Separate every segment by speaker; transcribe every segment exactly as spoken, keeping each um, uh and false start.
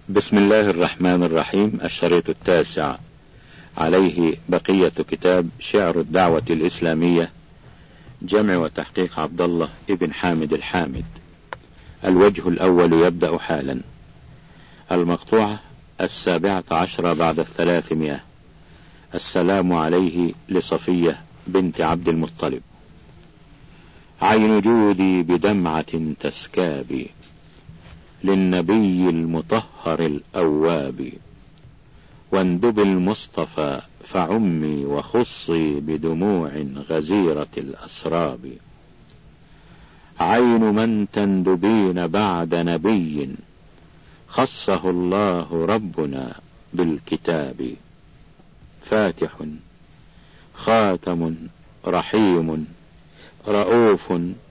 Speaker 1: بسم الله الرحمن الرحيم. الشريط التاسع، عليه بقية كتاب شعر الدعوة الإسلامية، جمع وتحقيق عبد الله ابن حامد الحامد. الوجه الأول يبدأ حالا. المقطوعة السابعة عشرة بعد الثلاثمائة. السلام عليه لصفية بنت عبد المطلب. عين جودي بدمعة تسكابي للنبي المطهر الأواب، واندب المصطفى فعمي وخصي بدموع غزيرة الأسراب. عين من تندبين بعد نبي خصه الله ربنا بالكتاب، فاتح خاتم رحيم رؤوف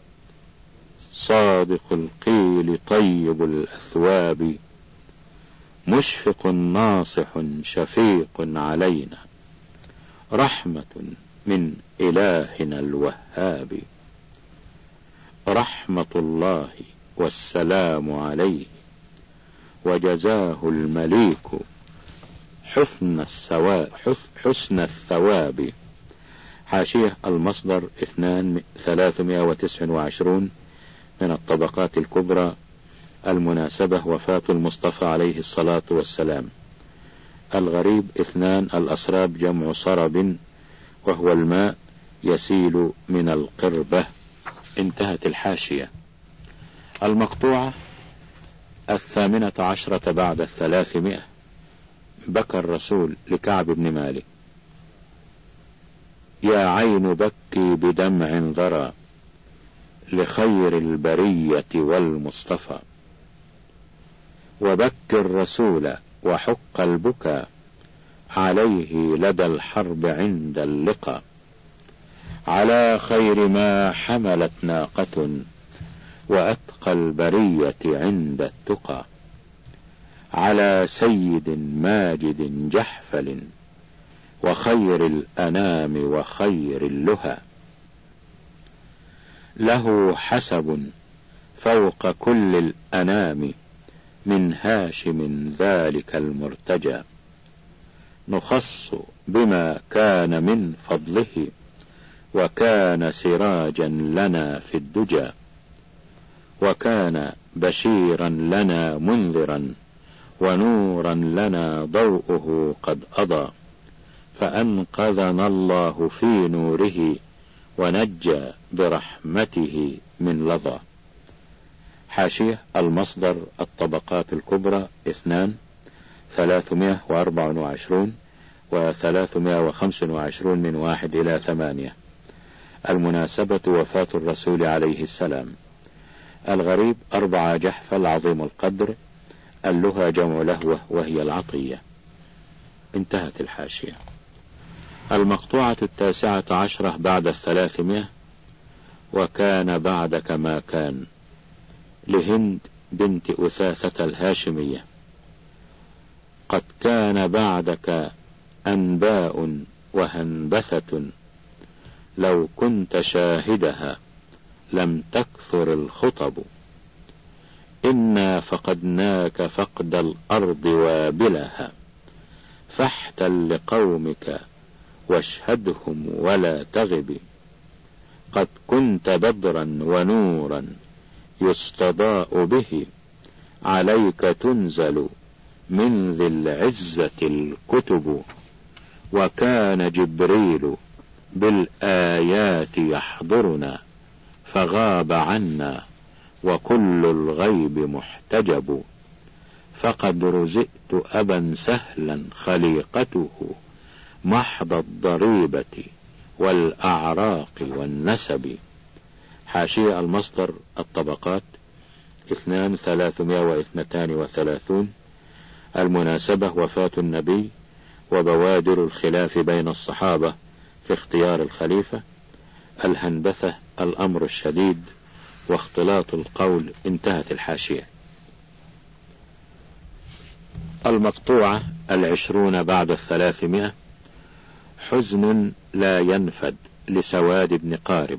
Speaker 1: صادق القيل طيب الأثواب، مشفق ناصح شفيق علينا رحمة من إلهنا الوهاب. رحمة الله والسلام عليه وجزاه المليك حسن الثواب حسن الثواب. حاشية المصدر اثنان ثلاثمائة وتسعة وعشرون من الطبقات الكبرى. المناسبة وفاة المصطفى عليه الصلاة والسلام. الغريب اثنان الأسراب جمع صرب، وهو الماء يسيل من القربة. انتهت الحاشية. المقطوعة الثامنة عشرة بعد الثلاثمائة. بكى الرسول لكعب بن مالك: يا عين بكي بدمع ذرى لخير البرية والمصطفى، وبك الرسول وحق البكاء عليه لدى الحرب عند اللقاء. على خير ما حملت ناقة وأتقى البرية عند التقى، على سيد ماجد جحفل وخير الأنام وخير اللهى. له حسب فوق كل الأنام من هاشم ذلك المرتجى، نخص بما كان من فضله وكان سراجا لنا في الدجى، وكان بشيرا لنا منذرا ونورا لنا ضوءه قد أضى، فأنقذنا الله في نوره ونجى برحمته من لظى. حاشية المصدر الطبقات الكبرى اثنان ثلاثمائة وأربعة وعشرون وثلاثمائة وخمسة وعشرون من واحد إلى ثمانية. المناسبة وفاة الرسول عليه السلام. الغريب أربعة جحفل عظيم القدر. اللهى جمع لهوة وهي العطية. انتهت الحاشية. المقطوعة التاسعة عشرة بعد الثلاثمائة. وكان بعدك ما كان لهند بنت أثاثة الهاشمية: قد كان بعدك أنباء وهنبثة، لو كنت شاهدها لم تكثر الخطب، إنا فقدناك فقد الأرض وابلها، فاحتل لقومك واشهدهم ولا تغب. قد كنت بدرا ونورا يستضاء به، عليك تنزل من ذي العزة الكتب، وكان جبريل بالآيات يحضرنا فغاب عنا وكل الغيب محتجب. فقد رزقت أبا سهلا خليقته محض الضريبة والأعراق والنسب. حاشية المصدر الطبقات اثنان ثلاثمائة واثنتان وثلاثون. المناسبة وفاة النبي وبوادر الخلاف بين الصحابة في اختيار الخليفة. الهنبثة الأمر الشديد واختلاط القول. انتهت الحاشية. المقطوعة العشرون بعد الثلاثمائة. حزن لا ينفد لسواد بن قارب: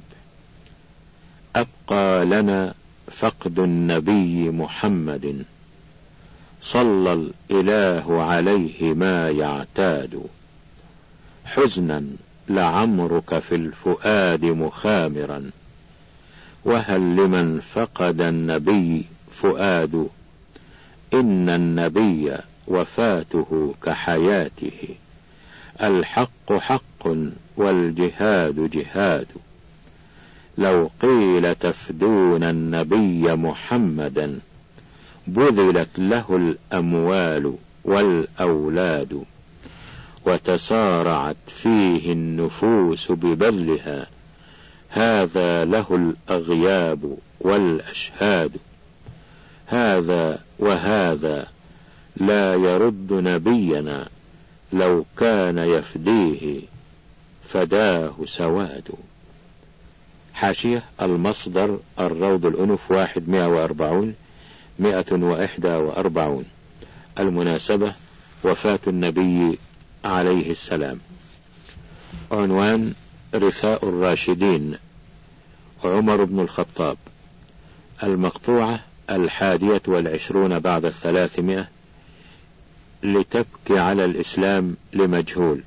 Speaker 1: أبقى لنا فقد النبي محمد صلى الإله عليه ما يعتاد، حزنا لعمرك في الفؤاد مخامرا، وهل لمن فقد النبي فؤاد؟ إن النبي وفاته كحياته، الحق حق والجهاد جهاد. لو قيل تفدون النبي محمدا، بذلت له الأموال والأولاد، وتسارعت فيه النفوس ببذلها، هذا له الأغياب والأشهاد. هذا وهذا لا يرد نبينا، لو كان يفديه فداه سواد. حاشية المصدر الروض الأنف واحد مئة وأربعون مئة وإحدى وأربعون. المناسبة وفاة النبي عليه السلام. عنوان رثاء الراشدين عمر بن الخطاب. المقطوعة الحادية والعشرون بعد الثلاثمائة. لتبكي على الإسلام لمجهول،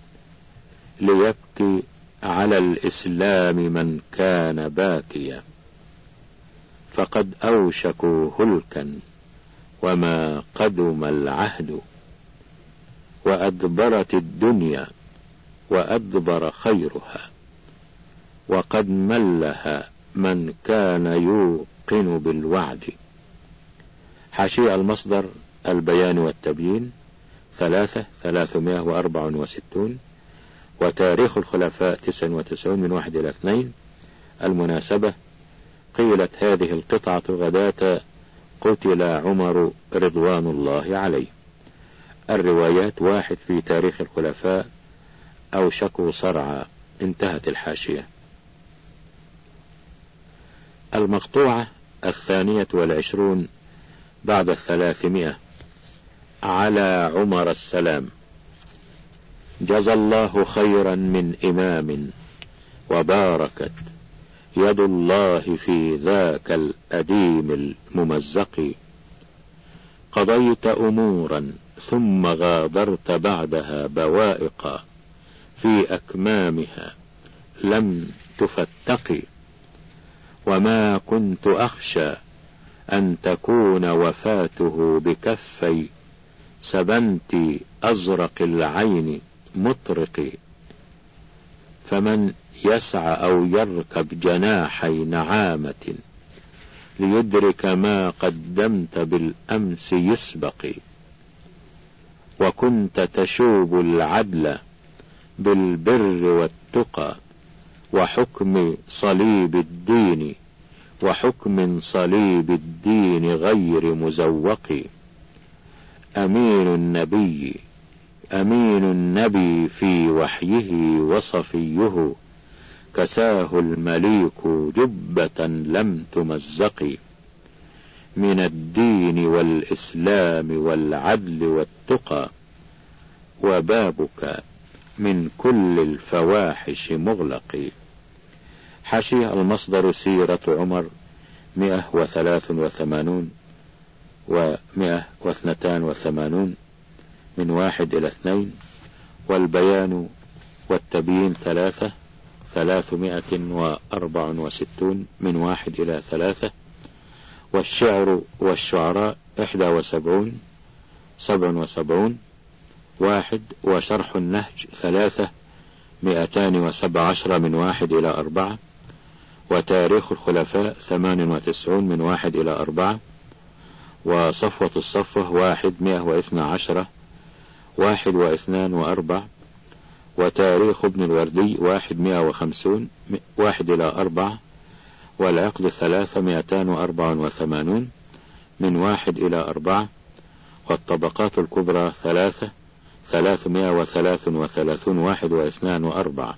Speaker 1: ليبكي على الإسلام من كان باكيا، فقد أوشكوا هلكا وما قدم العهد، وأدبرت الدنيا وأدبر خيرها، وقد ملها من كان يوقن بالوعد. حاشية المصدر البيان والتبيين ثلاثة ثلاثمائة وأربع وستون. وتاريخ الخلفاء تسع وتسعون من واحد إلى اثنين. المناسبة قيلت هذه القطعة غداة قتل عمر رضوان الله عليه. الروايات واحد في تاريخ الخلفاء أوشكوا صرعى. انتهت الحاشية. المقطوعة الثانية والعشرون بعد الثلاثمائة. على عمر السلام. جزى الله خيرا من إمام، وباركت يد الله في ذاك الأديم الممزق. قضيت أمورا ثم غادرت بعدها بوائق، في أكمامها لم تفتقي. وما كنت أخشى أن تكون وفاته بكفي سبنت أزرق العين مطرق. فمن يسعى أو يركب جناحي نعامة، ليدرك ما قدمت بالأمس يسبق. وكنت تشوب العدل بالبر والتقى، وحكم صليب الدين وحكم صليب الدين غير مزوق. أمين النبي أمين النبي في وحيه وصفيه، كساه المليك جبة لم تمزق. من الدين والإسلام والعدل والتقى، وبابك من كل الفواحش مغلق. حاشية المصدر سيرة عمر مئة وثلاث وثمانون ومئة واثنتان وثمانون من واحد إلى اثنين. والبيان والتبيين ثلاثة ثلاثمائة وأربع وستون من واحد إلى ثلاثة. والشعر والشعراء إحدى وسبعون سبع وسبعون واحد. وشرح النهج ثلاثة مئتان وسبع عشر من واحد إلى أربعة. وتاريخ الخلفاء ثمان وتسعون من واحد إلى أربعة. وصفوة الصفوة واحد مئة واثنى عشر واحد واثنان وأربع. وتاريخ ابن الوردي واحد مئة وخمسون واحد إلى أربعة. والعقد ثلاثة مئتان وأربع وثمانون من واحد إلى أربعة. والطبقات الكبرى ثلاثة ثلاثمائة وثلاث وثلاثون واحد واثنان وأربعة.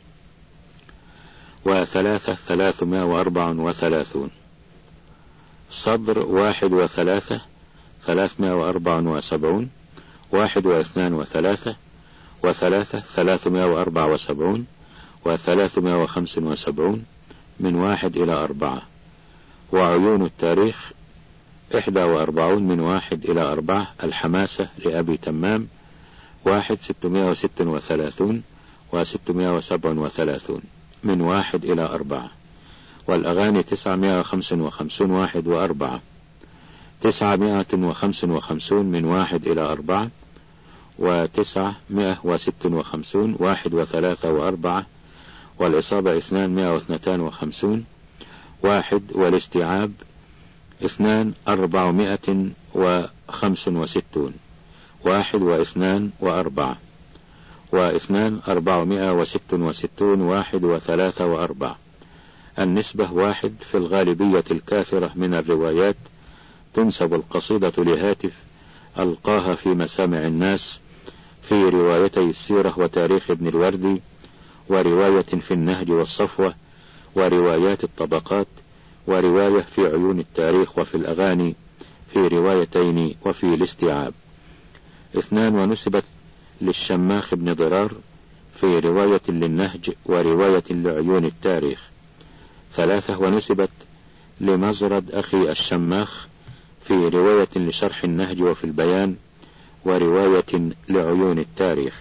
Speaker 1: وثلاثة ثلاثمائة وأربع وثلاثون. صدر واحد وثلاثة ثلاثمائة وأربع وسبعون واحد واثنان وثلاثة. وثلاثة ثلاثمائة وأربع وسبعون وثلاثمائة وخمس وسبعون من واحد إلى أربعة. وعيون التاريخ إحدى وأربعون من واحد إلى أربعة. الحماسة لأبي تمام واحد ستمائة وستة وثلاثون وستمائة وسبعة وثلاثون من واحد إلى أربعة. والأغاني تسعمائة وخمسة وخمسون واحد وأربعة. تسعمائة وخمسة وخمسون من واحد إلى أربعة. وتسعمائة وستة وخمسون واحد وثلاثة وأربعة. والإصابة اثنان واثنتان وخمسون واحد. والاستيعاب اثنان أربعمائة وخمس وستون واحد واثنان وأربعة. واثنان أربعمائة وست وستون واحد وثلاثة وأربعة. النسبة واحد. في الغالبية الكاثرة من الروايات تنسب القصيدة لهاتف ألقاها في مسامع الناس في روايتي السيرة وتاريخ ابن الوردي، ورواية في النهج والصفوة، وروايات الطبقات، ورواية في عيون التاريخ، وفي الأغاني في روايتين وفي الاستيعاب. اثنان. ونسبت للشماخ بن ضرار في رواية للنهج ورواية لعيون التاريخ. ثلاثة. ونسبت لمزرد أخي الشماخ في رواية لشرح النهج وفي البيان ورواية لعيون التاريخ.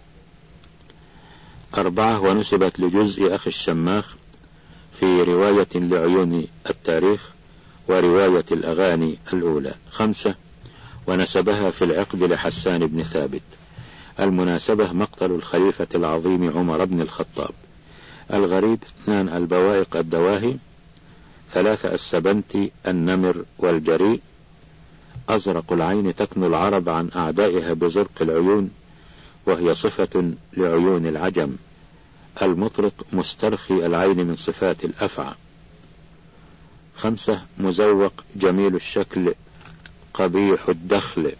Speaker 1: أربعة. ونسبت لجزء أخي الشماخ في رواية لعيون التاريخ ورواية الأغاني الأولى. خمسة. ونسبها في العقد لحسان بن ثابت. المناسبة مقتل الخليفة العظيم عمر بن الخطاب. الغريب اثنان. البوائق الدواهي. ثلاثة. السبنتي النمر والجريء. أزرق العين تكن العرب عن أعدائها بزرق العيون، وهي صفة لعيون العجم. المطرق مسترخي العين من صفات الأفعى. خمسة. مزوق جميل الشكل قبيح الدخل.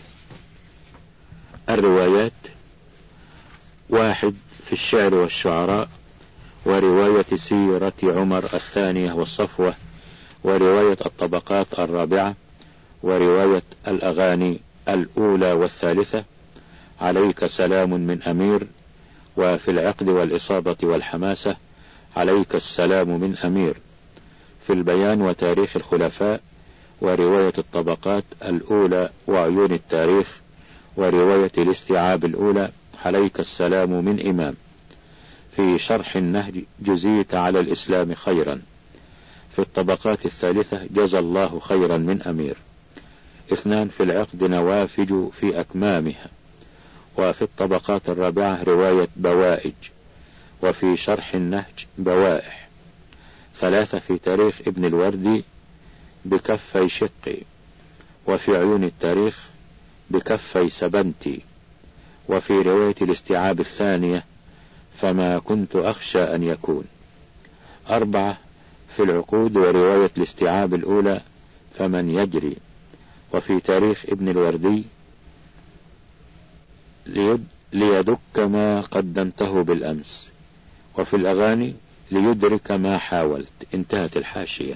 Speaker 1: الروايات واحد. في الشعر والشعراء، ورواية سيرة عمر الثانية والصفوة، ورواية الطبقات الرابعة، ورواية الأغاني الأولى والثالثة. عليك سلام من أمير. وفي العقد والإصابة والحماسة عليك السلام من أمير. في البيان وتاريخ الخلفاء، ورواية الطبقات الأولى وعيون التاريخ، ورواية الاستيعاب الأولى عليك السلام من إمام. في شرح النهج جزيت على الإسلام خيرا. في الطبقات الثالثة جزى الله خيرا من أمير. اثنان. في العقد نوافج في أكمامها. وفي الطبقات الرابعة رواية بوائج. وفي شرح النهج بوائح. ثلاثة. في تاريخ ابن الوردي بكفي شقي. وفي عيون التاريخ بكفي سبنتي. وفي رواية الاستيعاب الثانية فما كنت أخشى أن يكون. أربعة. في العقود ورواية الاستيعاب الأولى فمن يجري. وفي تاريخ ابن الوردي ليدك ما قدمته بالأمس. وفي الأغاني ليدرك ما حاولت. انتهت الحاشية.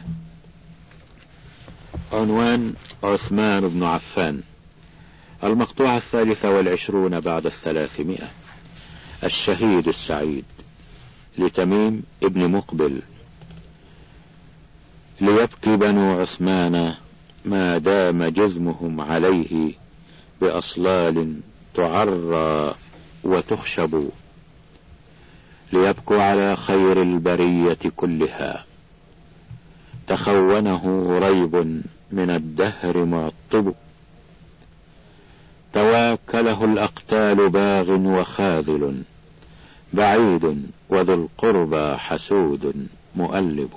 Speaker 1: عنوان عثمان بن عفان. المقطوعة الثالثة والعشرون بعد الثلاثمائة. الشهيد السعيد لتميم ابن مقبل. ليبكي بنو عثمان ما دام جزمهم عليه بأصلال تعرى وتخشب. ليبكوا على خير البرية كلها تخونه ريب من الدهر معطب. تواكله الأقتال باغ وخاذل بعيد وذو القربى حسود مؤلب.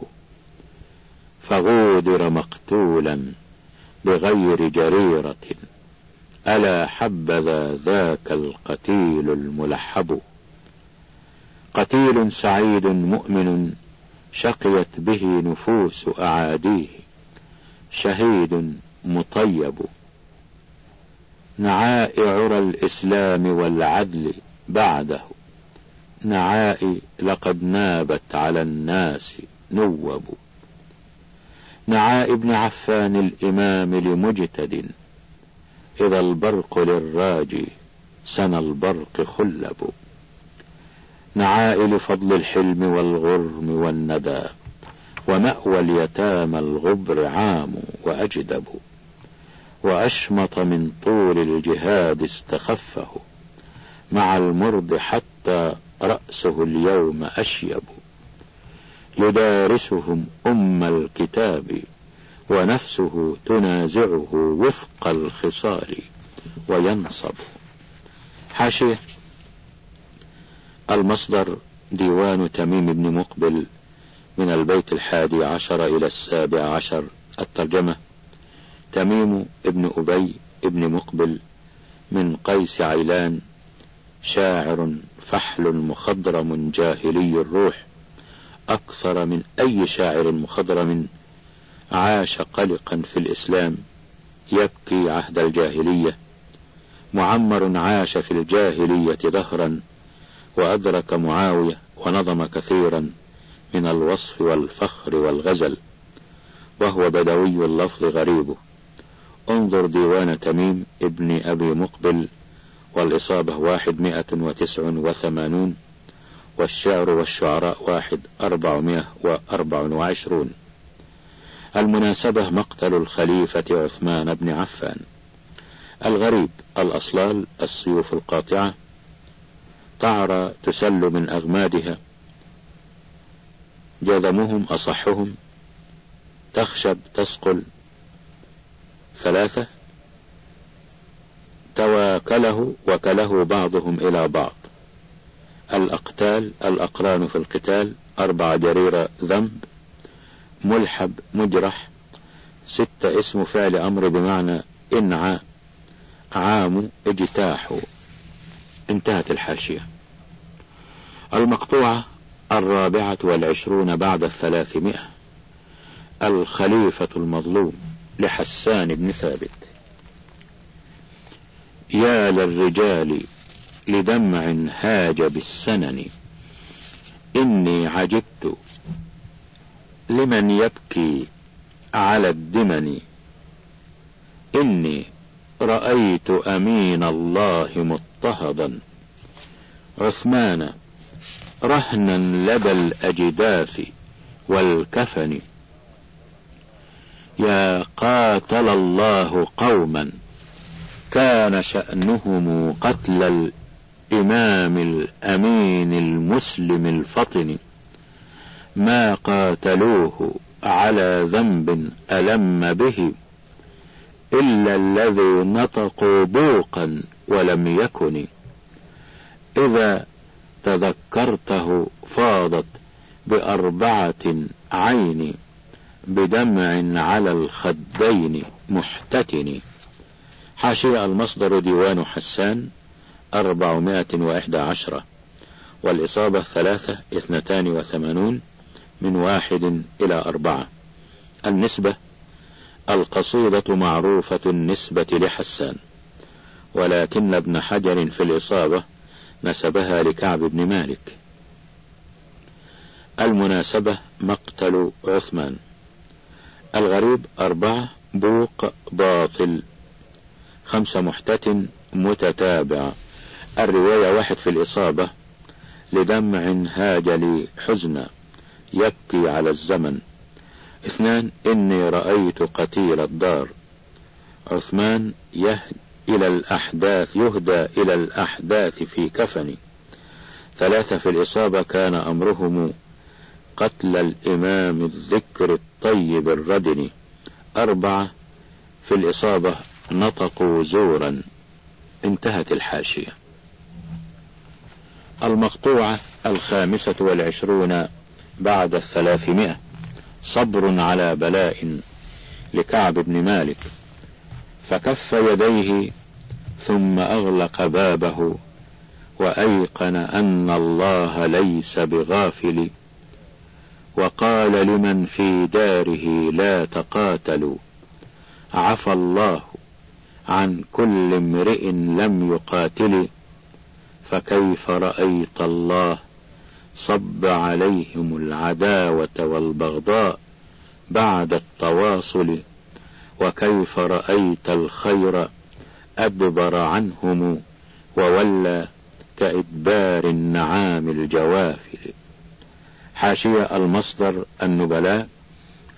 Speaker 1: فغودر مقتولا بغير جريرة ألا حبذا ذاك القتيل الملحب. قتيل سعيد مؤمن شقيت به نفوس أعاديه شهيد مطيب. نعاء عرى الإسلام والعدل بعده نعاء لقد نابت على الناس نوب. نعاء ابن عفان الإمام لمجتد إذا البرق للراجي سنى البرق خلب. نعاء لفضل الحلم والغرم والندى ومأوى اليتامى الغبر عام وأجدب، وأشمط من طول الجهاد استخفه، مع المرض حتى رأسه اليوم أشيب، يدارسهم أم الكتاب ونفسه تنازعه وفق الخصال وينصب. حاشية. المصدر ديوان تميم بن مقبل من البيت الحادي عشر إلى السابع عشر. الترجمة: تميم ابن أبي ابن مقبل من قيس عيلان، شاعر فحل مخضرم جاهلي الروح، أكثر من أي شاعر مخضرم عاش قلقا في الإسلام يبكي عهد الجاهلية. معمر عاش في الجاهلية دهرا وأدرك معاوية ونظم كثيرا من الوصف والفخر والغزل، وهو بدوي اللفظ غريبه. انظر ديوان تميم ابن أبي مقبل، والإصابة واحد مئة وتسع وثمانون، والشعر والشعراء واحد أربعمائة وأربع وعشرون. المناسبة: مقتل الخليفة عثمان بن عفان. الغريب: الأصلال السيوف القاطعة، تعرى تسل من أغمادها، جذمهم أصحهم، تخشب تسقل. ثلاثة: تواكله وكله بعضهم إلى بعض. الأقتال الأقران في القتال. أربعة: جريرة ذنب. ملحب مجرح. ستة: اسم فعل أمر بمعنى إنعى. عام اجتاح. انتهت الحاشية. المقطوعة الرابعة والعشرون بعد الثلاثمائة. الخليفة المظلوم لحسان بن ثابت. يا للرجال لدمع هاج بالسنن، إني عجبت لمن يبكي على الدمن، إني رأيت أمين الله مضطهدا عثمان رهنا لدى الأجداث والكفن. يا قاتل الله قوما كان شأنهم قتل الإمام الأمين المسلم الفطن، ما قاتلوه على ذنب ألم به إلا الذي نطقوا بوقا ولم يكن، إذا تذكرته فاضت بأربعة عين بدمع على الخدين محتتن. حاشية. المصدر ديوان حسان أربعمائة وإحدى عشرة، والإصابة ثلاثة اثنتان وثمانون من واحد إلى أربعة. النسبة: القصيدة معروفة النسبة لحسان، ولكن ابن حجر في الإصابة نسبها لكعب بن مالك. المناسبة: مقتل عثمان. الغريب: أربعة: بوق باطل. خمسة: محتتن متتابع. الرواية: واحد في الإصابة لدمع هاج لي حزنا يبكي على الزمن. اثنان: إني رأيت قتيل الدار. عثمان يهد إلى الأحداث يهدى إلى الأحداث في كفن. ثلاثة: في الإصابة كان أمرهم قتل الإمام الذكر الطيب الردن. أربعة: في الإصابة نطقوا زورا. انتهت الحاشية. المقطوعة الخامسة والعشرون بعد الثلاثمائة. صبر على بلاء لكعب بن مالك، فكف يديه ثم أغلق بابه وأيقن أن الله ليس بغافل، وقال لمن في داره لا تقاتلوا، عفى الله عن كل امرئ لم يقاتل، فكيف رأيت الله صب عليهم العداوة والبغضاء بعد التواصل، وكيف رأيت الخير أدبر عنهم وولى كإدبار النعام الجوافل. حاشية. المصدر النبلاء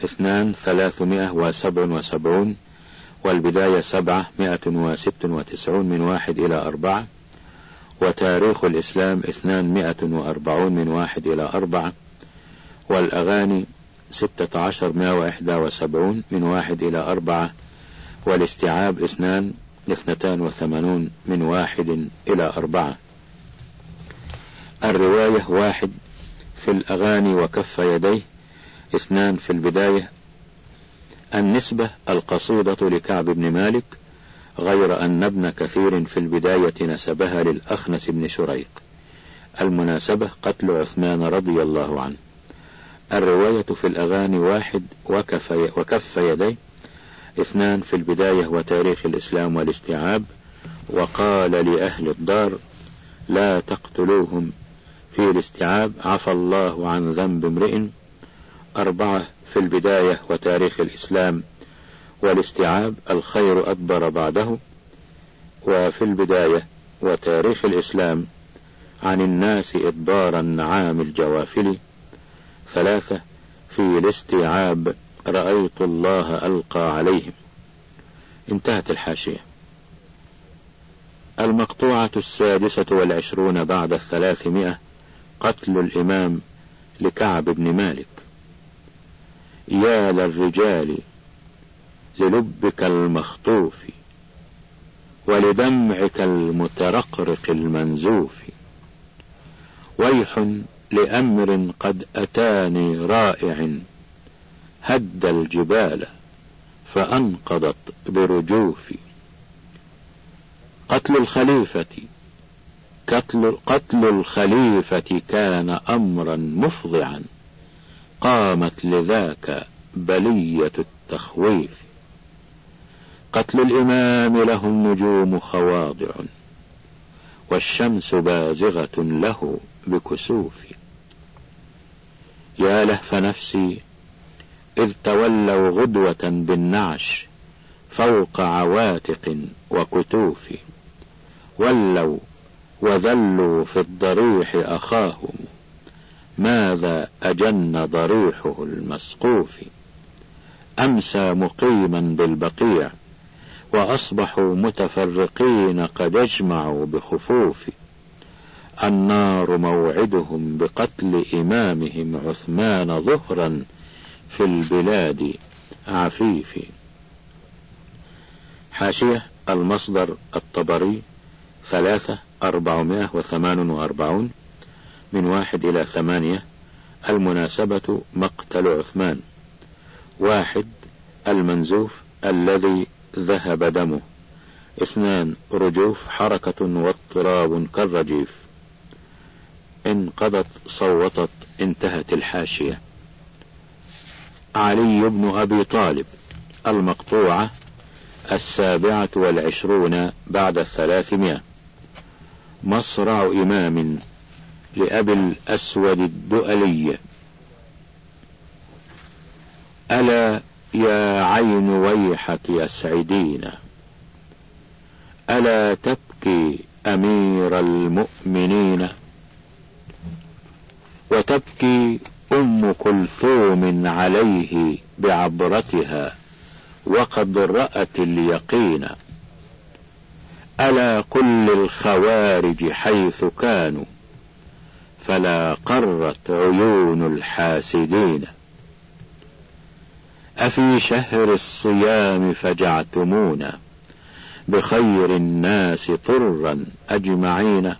Speaker 1: اثنان ثلاثمائة وسبع وسبعون، والبداية سبعة مائة وست وتسعون من واحد إلى أربعة، وتاريخ الإسلام اثنان مائة وأربعون من واحد إلى أربعة، والأغاني ستة عشر مائة وإحدى وسبعون من واحد إلى أربعة، والاستيعاب اثنان اثنتان وثمانون من واحد إلى أربعة. الرواية واحد في الأغاني وكف يديه، اثنان في البداية. النسبة القصيدة لكعب بن مالك، غير أن ابن كثير في البداية نسبها للأخنس بن شريق. المناسبة قتل عثمان رضي الله عنه. الرواية في الأغاني واحد وكف, وكف يديه، اثنان في البداية وتاريخ الإسلام والاستيعاب، وقال لأهل الدار لا تقتلوهم في الاستيعاب عفى الله عن ذنب امرئ، أربعة في البداية وتاريخ الإسلام والاستيعاب الخير أدبر بعده، وفي البداية وتاريخ الإسلام عن الناس إدبار النعام الجوافل، ثلاثة في الاستيعاب رأيت الله ألقى عليهم. انتهت الحاشية. المقطوعة السادسة والعشرون بعد الثلاثمائة، قتل الإمام لكعب بن مالك. يا للرجال للبك المخطوف ولدمعك المترقرق المنزوف، ويح لأمر قد أتاني رائع هد الجبال فأنقضت برجوف. قتل الخليفة قتل, قتل الخليفة كان أمرا مفضعا، قامت لذاك بلية التخويف. قتل الإمام له النجوم خواضع، والشمس بازغة له بكسوف. يا لهف نفسي إذ تولوا غدوة بالنعش فوق عواتق وكتوف، ولوا وذلوا في الضريح أخاهم ماذا أجن ضريحه المسقوف. أمسى مقيما بالبقيع وأصبحوا متفرقين قد اجمعوا بخفوف. النار موعدهم بقتل إمامهم عثمان ظهرا في البلاد عفيف. حاشية. المصدر الطبري ثلاثة أربعمائة وثمان وأربعون من واحد إلى ثمانية. المناسبة مقتل عثمان. واحد المنزوف الذي ذهب دمه. اثنان رجوف حركة واضطراب كالرجيف. انقضت صوتت. انتهت الحاشية. علي بن أبي طالب. المقطوعة السابعة والعشرون بعد الثلاثمائة. مصرع إمام لأبي الأسود الدؤلي. ألا يا عين ويحك يسعدين، ألا تبكي أمير المؤمنين، وتبكي أم كلثوم عليه بعبرتها وقد رأت اليقين. ألا قل للخوارج حيث كانوا فلا قرت عيون الحاسدين. أفي شهر الصيام فجعتمونا بخير الناس طرا أجمعين.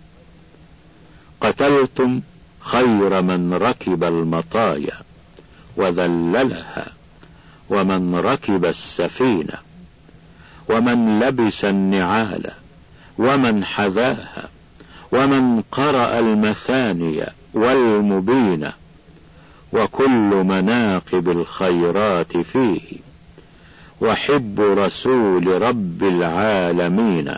Speaker 1: قتلتم خير من ركب المطايا وذللها، ومن ركب السفينة، ومن لبس النعال، ومن حذاها، ومن قرأ المثاني والمبين، وكل مناقب الخيرات فيه، وحب رسول رب العالمين.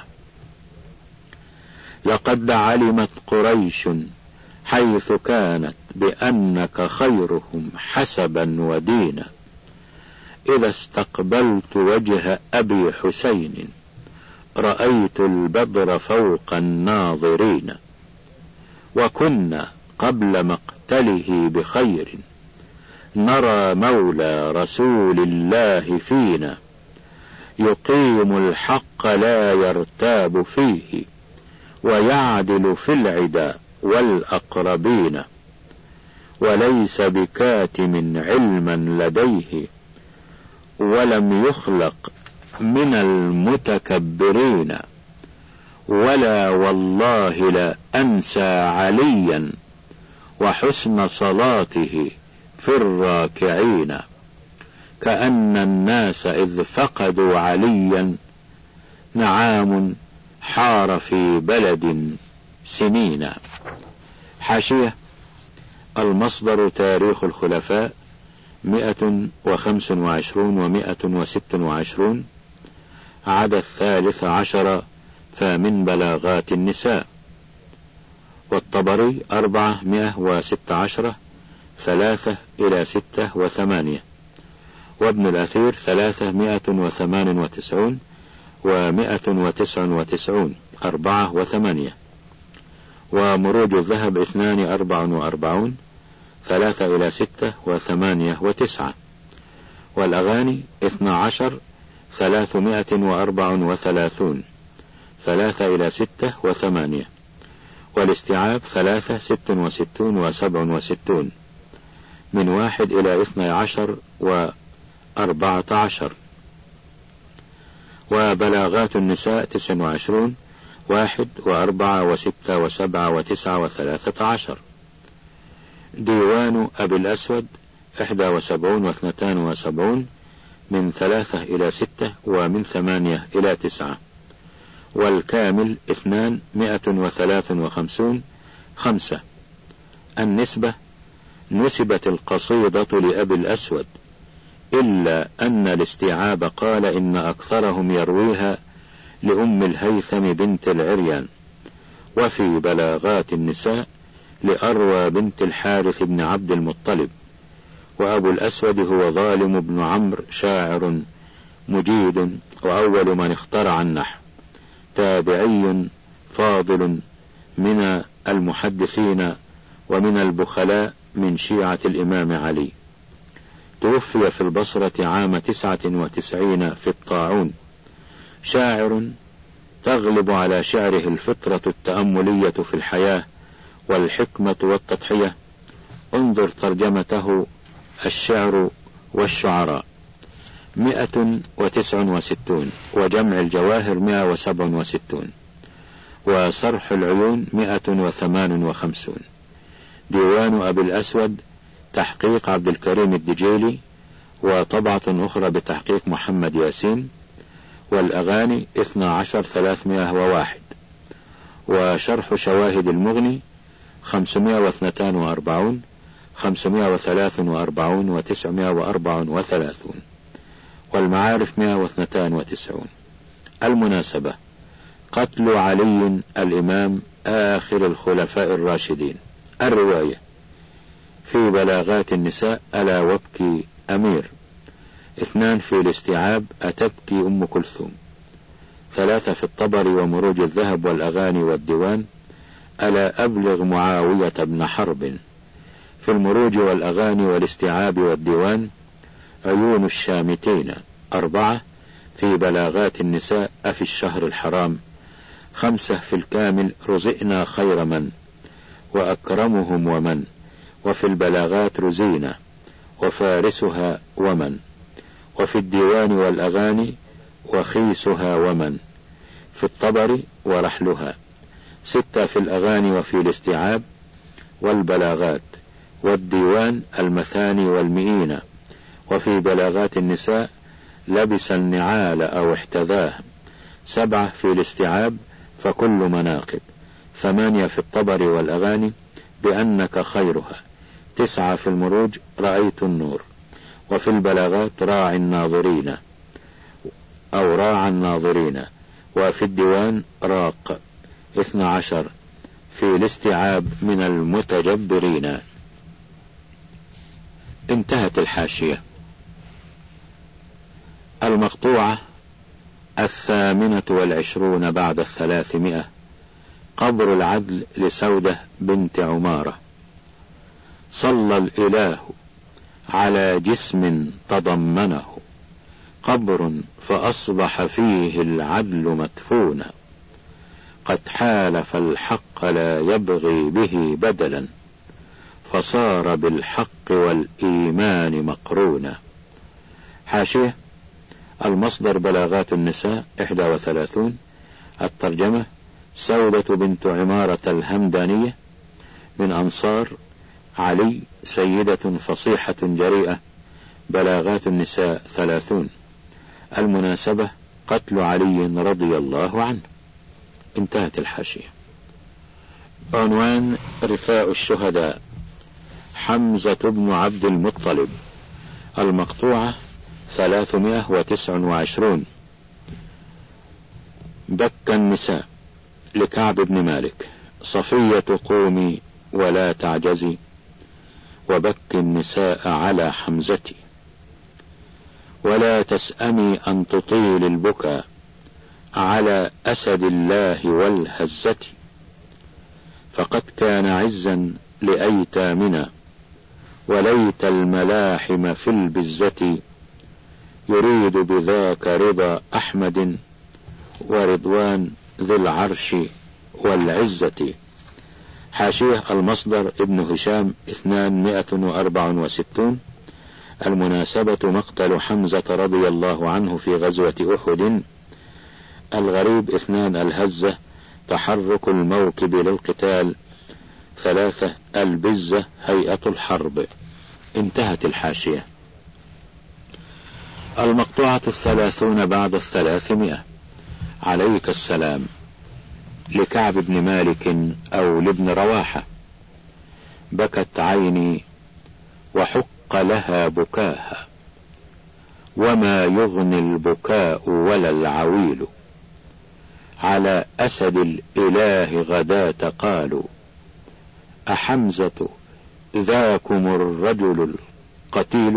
Speaker 1: لقد علمت قريش حيث كانت بأنك خيرهم حسبا ودينا، إذا استقبلت وجه أبي حسين رأيت البدر فوق الناظرين. وكنا قبل مقتله بخير نرى مولى رسول الله فينا، يقيم الحق لا يرتاب فيه، ويعدل في العدا والأقربين، وليس بكاتم علما لديه، ولم يخلق من المتكبرين، ولا والله لا أنسى عليا وحسن صلاته في الراكعين، كأن الناس إذ فقدوا عليا نعام حار في بلد سنين. حاشية: المصدر تاريخ الخلفاء مئة وخمس وعشرون ومئة وست وعشرون، عدد الثالث عشر، فمن بلاغات النساء. والطبري أربعة مئة وست عشرة، ثلاثة إلى ستة وثمانية. وابن الأثير ثلاثة مئة وثمان وتسعون ومئة وتسع وتسعون، أربعة وثمانية. ومروج الذهب اثنان أربع وأربعون، ثلاثة إلى ستة وثمانية وتسعة. والأغاني اثنا عشر، ثلاثمائة وأربع وثلاثون، ثلاثة إلى ستة وثمانية. والاستيعاب ثلاثة، ست وستون وسبع وستون، من واحد إلى اثنى عشر وأربعة عشر. وبلاغات النساء تسع وعشرون، واحد وأربعة وستة وسبعة وتسعة وثلاثة عشر. ديوان أبي الأسود إحدى وسبعون واثنتان وسبعون، من ثلاثة إلى ستة ومن ثمانية إلى تسعة. والكامل اثنان، مئة وثلاث وخمسون، خمسة. النسبة: نسبت القصيدة لأبي الأسود، إلا أن الاستيعاب قال إن أكثرهم يرويها لأم الهيثم بنت العريان. وفي بلاغات النساء لأروى بنت الحارث بن عبد المطلب. وأبو الأسود هو ظالم بن عمرو، شاعر مجيد، وأول من اخترع النحو، تابعي فاضل من المحدثين ومن البخلاء من شيعة الإمام علي. توفي في البصرة عام تسعة وتسعين في الطاعون. شاعر تغلب على شعره الفطرة التأملية في الحياة والحكمة والتضحية. انظر ترجمته الشعر والشعراء. مئة وتسع وستون، وجمع الجواهر مئة وسبع وستون، وصرح العيون مئة وثمان وخمسون. ديوان أبي الأسود تحقيق عبد الكريم الدجيلي، وطبعة أخرى بتحقيق محمد ياسين. والأغاني اثنى عشر، ثلاثمائة وواحد. وشرح شواهد المغني خمسمائة واثنتان وأربعون، خمسمائة وثلاث وأربعون وتسعمائة وأربع وثلاثون. والمعارف مئة واثنتان وتسعون. المناسبة: قتل علي الإمام آخر الخلفاء الراشدين. الرواية: في بلاغات النساء ألا وابكي أمير. اثنان في الاستيعاب أتبكي أم كلثوم. ثلاثة في الطبري ومروج الذهب والأغاني والديوان ألا أبلغ معاوية بن حرب. في المروج والأغاني والاستيعاب والديوان عيون الشامتين. أربعة في بلاغات النساء أفي الشهر الحرام. خمسة في الكامل رزئنا خير من وأكرمهم ومن. وفي البلاغات رزينا وفارسها ومن. وفي الديوان والأغاني وخيسها ومن. في الطبر ورحلها. ستة في الأغاني وفي الاستيعاب والبلاغات والديوان المثاني والمئين. وفي بلاغات النساء لبس النعال أو احتذاه. سبعة في الاستيعاب فكل مناقب. ثمانية في الطبر والأغاني بأنك خيرها. تسعة في المروج رأيت النور. وفي البلاغات راعي الناظرين أو راعى الناظرين. وفي الديوان راق. اثنى عشر في الاستيعاب من المتجبرين. انتهت الحاشية. المقطوعة الثامنة والعشرون بعد الثلاثمائة. قبر العدل لسودة بنت عمارة. صلى الإله على جسم تضمنه قبر فأصبح فيه العدل مدفونا، قد حالف الحق لا يبغي به بدلا، فصار بالحق والإيمان مقرونا. حاشية: المصدر بلاغات النساء إحدى وثلاثون. الترجمة: سودة بنت عمارة الهمدانية من أنصار علي، سيدة فصيحة جريئة. بلاغات النساء ثلاثون. المناسبة: قتل علي رضي الله عنه. انتهت الحاشية. عنوان: رثاء الشهداء حمزة بن عبد المطلب. المقطوعة ثلاثمائة وتسعة وعشرون. بك النساء لكعب بن مالك: صفية قومي ولا تعجزي، وبك النساء على حمزتي، ولا تسأمي أن تطيل البكاء على أسد الله والهزة، فقد كان عزا لأيتامنا، وليت الملاحم في البزة، يريد بذاك رضا أحمد ورضوان ذي العرش والعزة. حاشية: المصدر ابن هشام اثنمائة وأربعة وستون. المناسبة: مقتل حمزة رضي الله عنه في غزوة أحد. الغريب اثنان. الهزة تحرك الموكب للقتال. ثلاثة. البزة هيئة الحرب. انتهت الحاشية. المقطوعة الثلاثون بعد الثلاثمائة. عليك السلام لكعب بن مالك أو لابن رواحة: بكت عيني وحق لها بكاها، وما يغني البكاء ولا العويل، على أسد الإله غداة قالوا، أحمزة ذاكم الرجل القتيل،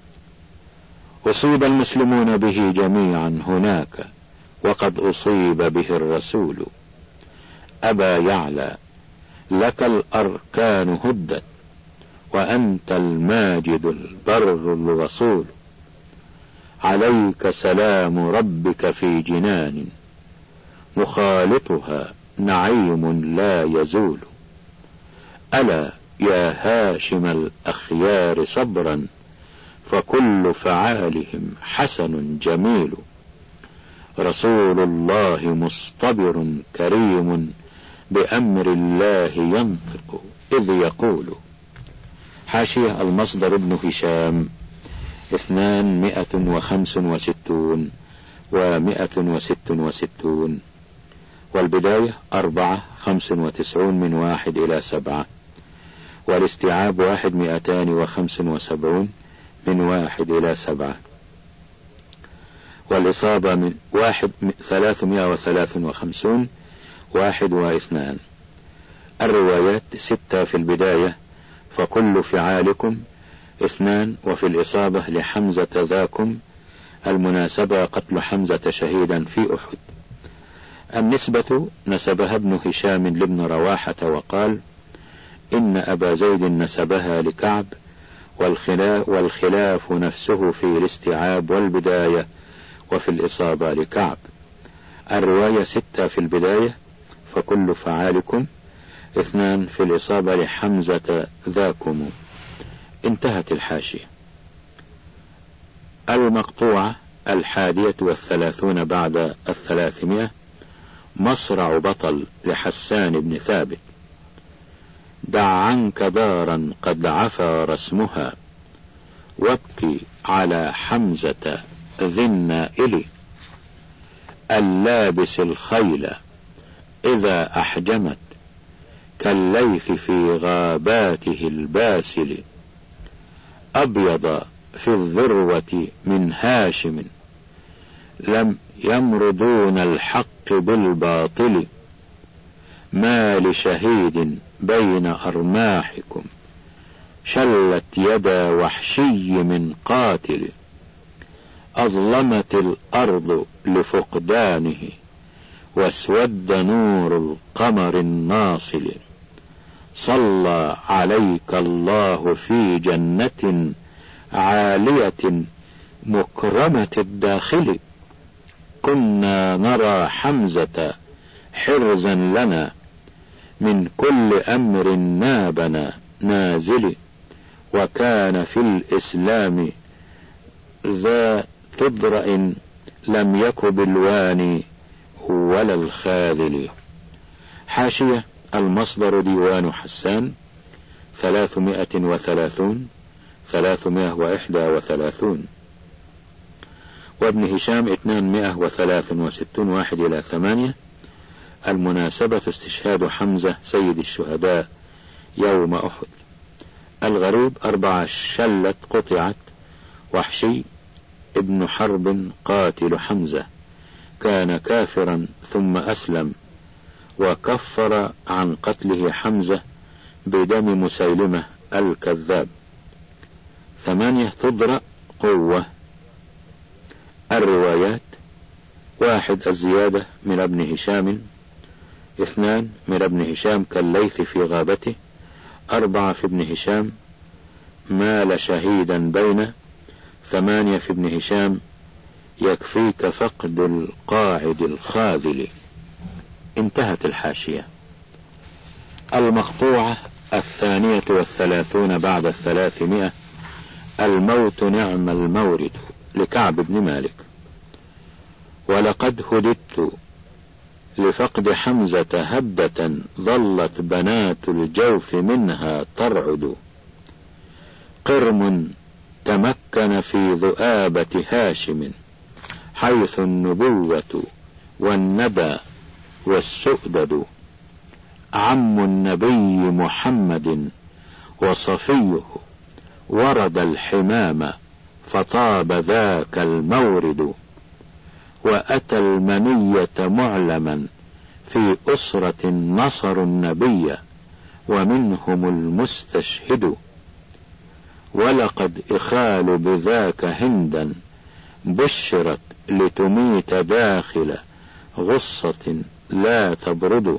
Speaker 1: أصيب المسلمون به جميعا هناك، وقد أصيب به الرسول، أبا يعلى لك الأركان هدت، وأنت الماجد البر الرسول، عليك سلام ربك في جنان، مخالطها نعيم لا يزول، ألا يا هاشم الأخيار صبرا، فكل فعالهم حسن جميل، رسول الله مصطبر كريم، بأمر الله ينطق إذ يقول. حاشية: المصدر ابن هشام اثنان مائة وخمس وستون ومائة وست وستون. والبداية أربعة خمس وتسعون من واحد إلى سبعة. والاستيعاب واحد مئتان وخمس وسبعون من واحد إلى سبعة. والإصابة من واحد ثلاثمائة وثلاث وخمسون واحد واثنان. الروايات ستة في البداية فكل فعالكم اثنان، وفي الإصابة لحمزة ذاكم. المناسبة: قتل حمزة شهيدا في أحد. النسبة نسبها ابن هشام لابن رواحة وقال: إن أبا زيد نسبها لكعب، والخلاف, والخلاف نفسه في الاستيعاب والبداية، وفي الإصابة لكعب. الرواية ستة في البداية فكل فعالكم اثنان، في الإصابة لحمزة ذاكم. انتهت الحاشية. المقطوعة الحادية والثلاثون بعد الثلاثمائة. مصرع بطل لحسان بن ثابت: دع عنك دارا قد عفى رسمها، وابكي على حمزة ذي النائل، اللابس الخيل إذا أحجمت، كالليث في غاباته الباسل، أبيض في الذروة من هاشم، لم يمرضون الحق بالباطل، ما لشهيد بين أرماحكم، شلت يدا وحشي من قاتل، أظلمت الأرض لفقدانه، واسود نور القمر الناصل، صلى عليك الله في جنة عالية مكرمة الداخل، كنا نرى حمزة حرزا لنا من كل أمر نابنا نازل، وكان في الإسلام ذا تبرأ لم يك بالواني ولا الخاذل. حاشية: المصدر ديوان حسان ثلاثمائة وثلاثون ثلاثمائة وإحدى وثلاثون، وابن هشام اثنمائة وثلاث وستون واحد إلى ثمانية. المناسبة: استشهاد حمزة سيد الشهداء يوم أحد. الغريب: أربعة شلت قطعت وحشي ابن حرب قاتل حمزة، كان كافرا ثم أسلم وكفر عن قتله حمزة بدم مسيلمة الكذاب. ثمانية تضرأ قوة. الروايات: واحد الزيادة من ابن هشام، اثنان من ابن هشام كالليث في غابته، أربعة في ابن هشام مال شهيدا بين، ثمانية في ابن هشام يكفيك فقد القاعد الخاذل. انتهت الحاشية. المقطوعة الثانية والثلاثون بعد الثلاثمائة. الموت نعم المورد، لكعب بن مالك. ولقد هددت لفقد حمزة هبة ظلت بنات الجوف منها ترعد، قرم تمكن في ذؤابة هاشم حيث النبوة والندى والسؤدد، عم النبي محمد وصفيه ورد الحمام فطاب ذاك المورد، وأتى المنية معلما في أسرة نصروا النبي ومنهم المستشهد، ولقد إخال بذاك هندا بشرت لتميت داخل غصة لا تبرد،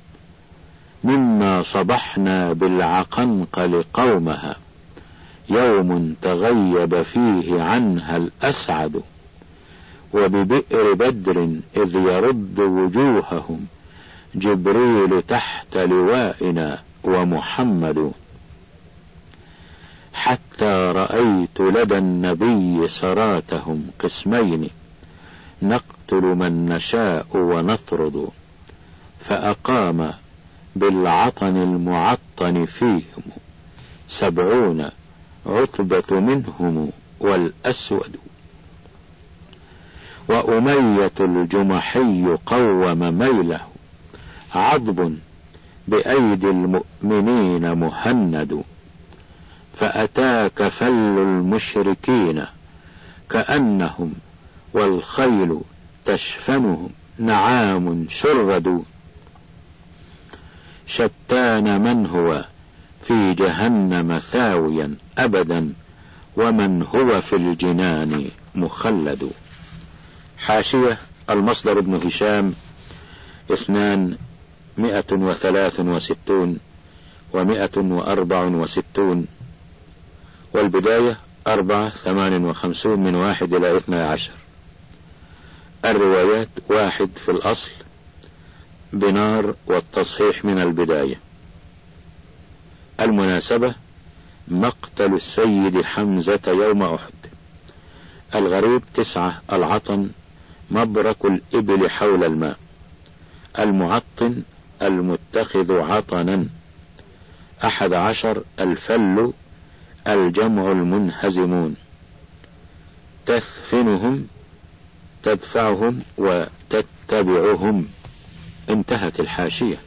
Speaker 1: مما صبحنا بالعقنقل قومها يوم تغيب فيه عنها الأسعد، وببئر بدر إذ يرد وجوههم جبريل تحت لوائنا ومحمد، حتى رأيت لدى النبي سراتهم قسمين نقتل من نشاء ونطرد، فأقام بالعطن المعطن فيهم سبعون عتبة منهم والأسود، وأمية الجمحي قوم ميله عضب بأيدي المؤمنين مهند، فأتاك فل المشركين كأنهم والخيل تشفنهم نعام شرد، شتان من هو في جهنم ثاويا أبدا ومن هو في الجنان مخلد. حاشية: المصدر ابن هشام اثنان مئة وثلاث وستون ومئة وأربع وستون، والبداية أربعة ثمان وخمسون من واحد إلى اثنى عشر. الروايات: واحد في الأصل بنار والتصحيح من البداية. المناسبة: مقتل السيد حمزة يوم أحد. الغريب: تسعة العطن مبرك الإبل حول الماء. المعطن المتخذ عطنا. أحد عشر الفل الجمع المنهزمون. تثفنهم تدفعهم وتتبعهم. انتهت الحاشية.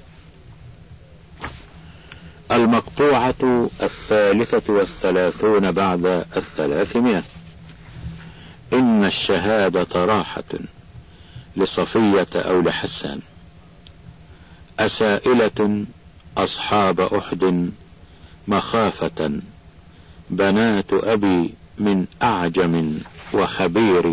Speaker 1: المقطوعة الثالثة والثلاثون بعد الثلاثمائة. إن الشهادة راحة لصفية أو لحسان. أسائلة أصحاب أحد مخافة بنات أبي من أعجم وخبير،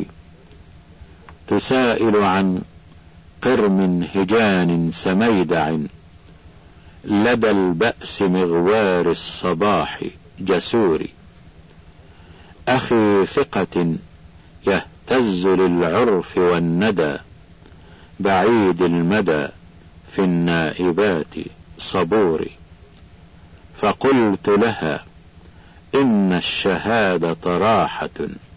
Speaker 1: تسائل عن قرم هجان سميدع لدى البأس مغوار الصباح جسور، أخي ثقة يهتز للعرف والندى، بعيد المدى في النائبات صبوري. فقلت لها إن الشهادة راحة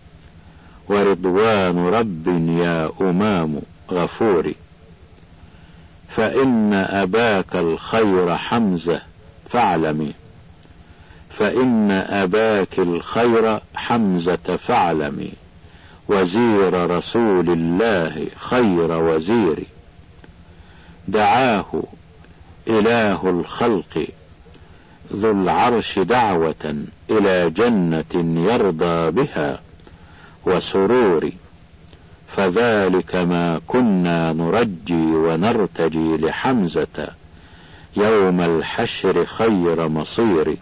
Speaker 1: ورضوان رب يا أمام غفور. فإن أباك الخير حمزة فاعلمي، فإن أباك الخير حمزة فاعلمي، وزير رسول الله خير وزير. دعاه إله الخلق ذو العرش دعوة إلى جنة يرضى بها وسرور. فذلك ما كنا نرجي ونرتجي لحمزة يوم الحشر خير مصير.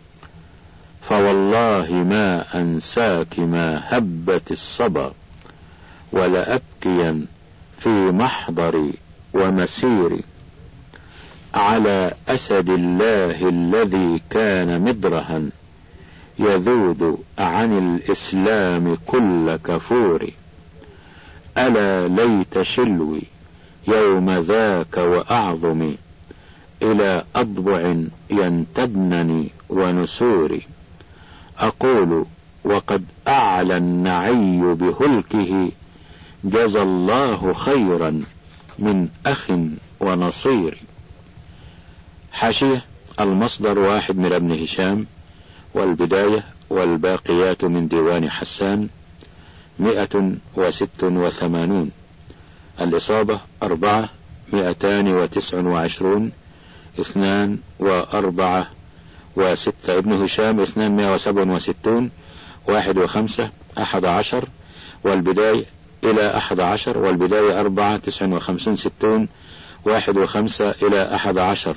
Speaker 1: فوالله ما أنساك ما هبت الصبا، ولأبكيا في محضري ومسيري، على أسد الله الذي كان مدرها يذود عن الإسلام كل كفور. ألا ليت شلوي يوم ذاك وأعظمي إلى أضبع ينتبنني ونسوري. أقول وقد أعلى النعي بهلكه جزى الله خيرا من أخ ونصير. حاشية: المصدر واحد من ابن هشام، والبداية والباقيات من ديوان حسان مئة وست وثمانون. الإصابة أربعة مئتان وتسع وعشرون اثنان وأربعة وستة. ابن هشام اثنان مئة وسبع وستون واحد وخمسة أحد عشر، والبداية إلى أحد عشر، والبداية أربعة تسع وخمسون ستون واحد وخمسة إلى أحد عشر.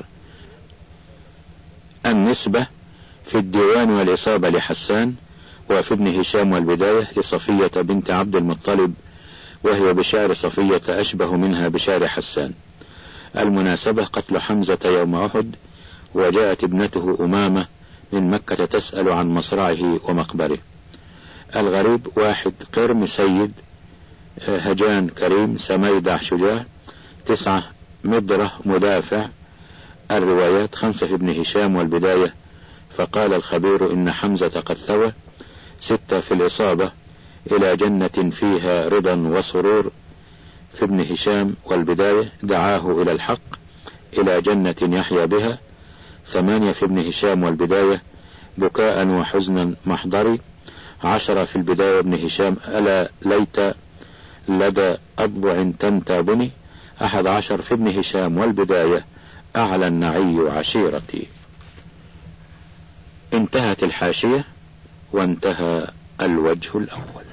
Speaker 1: النسبة في الديوان والإصابة لحسان، وفي ابن هشام والبداية لصفية بنت عبد المطلب، وهي بشعر صفية أشبه منها بشعر حسان. المناسبة: قتل حمزة يوم أحد، وجاءت ابنته أمامة من مكة تسأل عن مصرعه ومقبره. الغريب: واحد قرم سيد، هجان كريم، سميدع شجاع. تسعة مدرة مدافع. الروايات: خمسة في ابن هشام والبداية فقال الخبير إن حمزة قد ثوى. ستة في الإصابة إلى جنة فيها رضا وسرور. في ابن هشام والبداية دعاه إلى الحق إلى جنة يحيا بها. ثمانية في ابن هشام والبداية بكاء وحزنا محضري. عشرة في البداية ابن هشام ألا ليت لدى أضبع تنتابني. أحد عشر في ابن هشام والبداية أعلى النعي عشيرتي. انتهت الحاشية وانتهى الوجه الأول.